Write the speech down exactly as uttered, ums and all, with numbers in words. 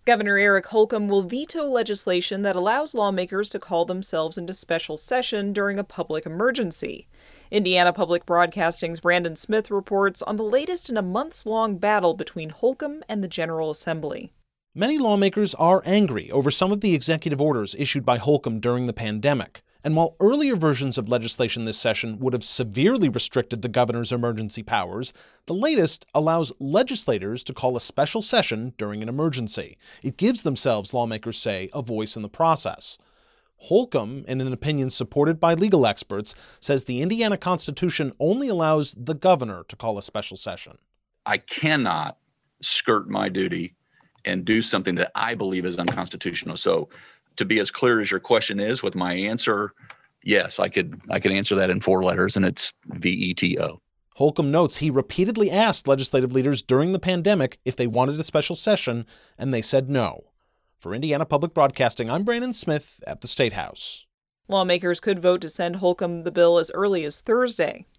Governor Eric Holcomb will veto legislation that allows lawmakers to call themselves into special session during a public emergency. Indiana Public Broadcasting's Brandon Smith reports on the latest in a months-long battle between Holcomb and the General Assembly. Many lawmakers are angry over some of the executive orders issued by Holcomb during the pandemic. And while earlier versions of legislation this session would have severely restricted the governor's emergency powers, the latest allows legislators to call a special session during an emergency. It gives themselves, lawmakers say, a voice in the process. Holcomb, in an opinion supported by legal experts, says the Indiana Constitution only allows the governor to call a special session. I cannot skirt my duty and do something that I believe is unconstitutional. So to be as clear as your question is with my answer, yes, I could I could answer that in four letters, and it's V E T O. Holcomb notes he repeatedly asked legislative leaders during the pandemic if they wanted a special session, and they said no. For Indiana Public Broadcasting, I'm Brandon Smith at the State House. Lawmakers could vote to send Holcomb the bill as early as Thursday.